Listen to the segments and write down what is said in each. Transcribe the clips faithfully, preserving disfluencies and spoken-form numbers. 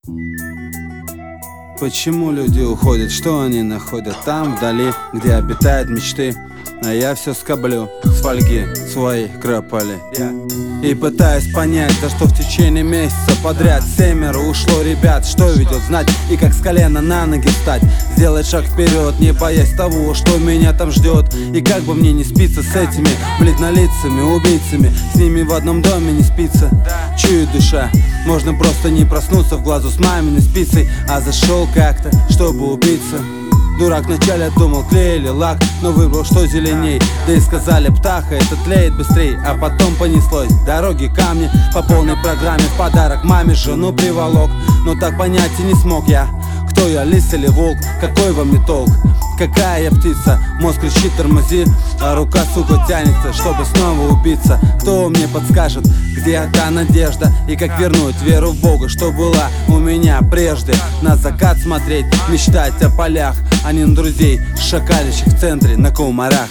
Почему люди уходят, что они находят там вдали, где обитают мечты? А я все скоблю с фольги своей кропали и пытаюсь понять, за что в течение месяца подряд семеро ушло ребят. Что ведет знать и как с колена на ноги встать, сделать шаг вперед, не боясь того, что меня там ждет. И как бы мне не спиться с этими бледнолицами убийцами, с ними в одном доме не спится. Чует душа, можно просто не проснуться в глазу с маминой спицей, а зашел как-то, чтобы убиться. Дурак вначале думал клей или лак, но выбрал, что зеленей. Да и сказали, птаха, это тлеет быстрей. А потом понеслось, дороги, камни по полной программе. В подарок маме жену приволок, но так понять и не смог я, кто я, лис или волк, какой во мне толк. Какая я птица, мозг кричит тормози, а рука, сука, тянется, чтобы снова убиться. Кто мне подскажет, где та надежда и как вернуть веру в Бога, что была у меня прежде? На закат смотреть, мечтать о полях, а не на друзей, шакалищих в центре на комарах.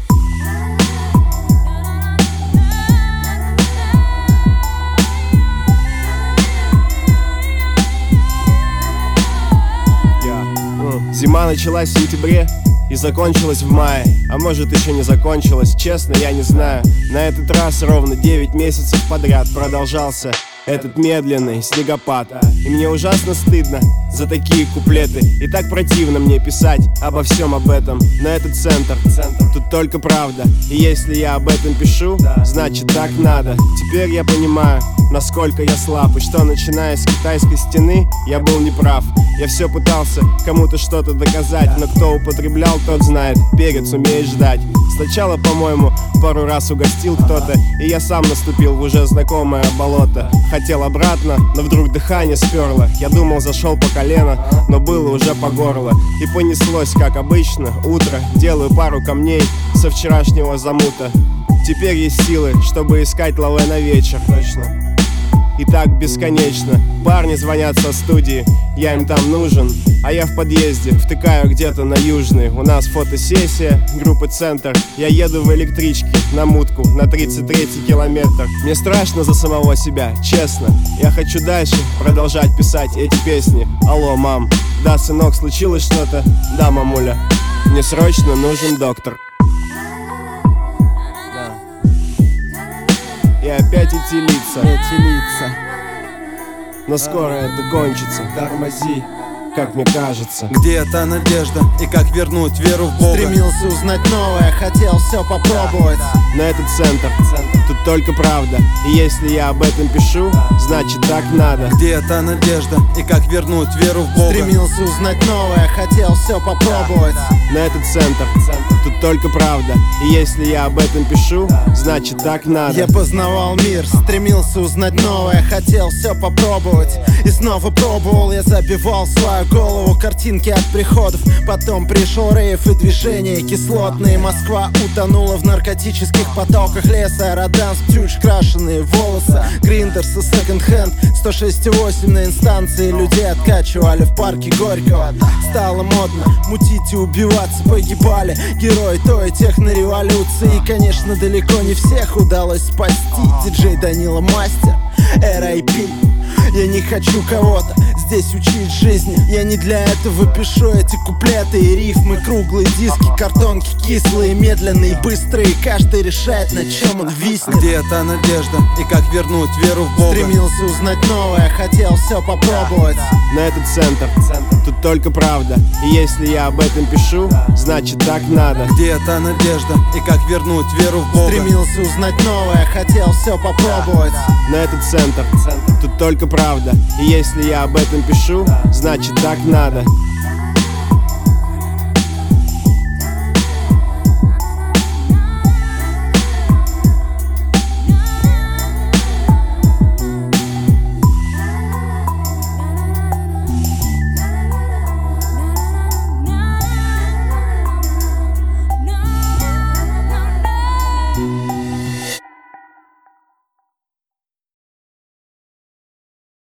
Зима началась в сентябре и закончилась в мае. А может, еще не закончилась, честно, я не знаю. На этот раз ровно девять месяцев подряд продолжался этот медленный снегопад. И мне ужасно стыдно за такие куплеты. И так противно мне писать обо всем об этом. Но этот центр, тут только правда. И если я об этом пишу, значит так надо. Теперь я понимаю, насколько я слаб, и что, начиная с китайской стены, я был неправ. Я все пытался кому-то что-то доказать, но кто употреблял, тот знает, перец умеет ждать. Сначала, по-моему, пару раз угостил кто-то, и я сам наступил в уже знакомое болото. Хотел обратно, но вдруг дыхание сперло. Я думал, зашел по колено, но было уже по горло. И понеслось, как обычно, утро. Делаю пару камней со вчерашнего замута. Теперь есть силы, чтобы искать лавэ на вечер. Точно. И так бесконечно. Парни звонят со студии, я им там нужен, а я в подъезде, втыкаю где-то на Южный. У нас фотосессия, группы «Центр». Я еду в электричке на мутку на тридцать третий километр. Мне страшно за самого себя, честно. Я хочу дальше продолжать писать эти песни. Алло, мам. Да, сынок, случилось что-то? Да, мамуля. Мне срочно нужен доктор. И опять эти лица, эти лица. Но скоро это кончится. Тормози, как мне кажется. Где та надежда и как вернуть веру в Бога? Стремился узнать новое, хотел все попробовать. На этот центр, тут только правда. И если я об этом пишу, значит так надо. Где та надежда и как вернуть веру в Бога? Стремился узнать новое, хотел все попробовать. На этот центр, тут только правда. И если я об этом пишу, значит так надо. Я познавал мир, стремился узнать новое, хотел все попробовать. И снова пробовал, я забивал свою голову картинки от приходов. Потом пришел рейв и движение кислотные. Москва утонула в наркотических потоках леса. Роданс, птюч, крашеные волосы, гриндерс и секонд-хенд. сто шесть и восемь на инстанции людей откачивали в парке Горького. Стало модно мутить и убиваться, погибали герои той технореволюции. И, конечно, далеко не всех удалось спасти. Диджей Данила Мастер, эр ай пи. Я не хочу кого-то здесь учить жизни. Я не для этого пишу эти куплеты и рифмы. Круглые диски, картонки кислые, медленные, быстрые. Каждый решает, на чем он виснет. Где та надежда и как вернуть веру в Бога? Стремился узнать новое, хотел все попробовать. На этот центр, тут только правда. И если я об этом пишу, значит так надо. Где та надежда и как вернуть веру в Бога? Стремился узнать новое, хотел все попробовать. На этот центр, тут только правда. И если я об этом пишу, значит так надо.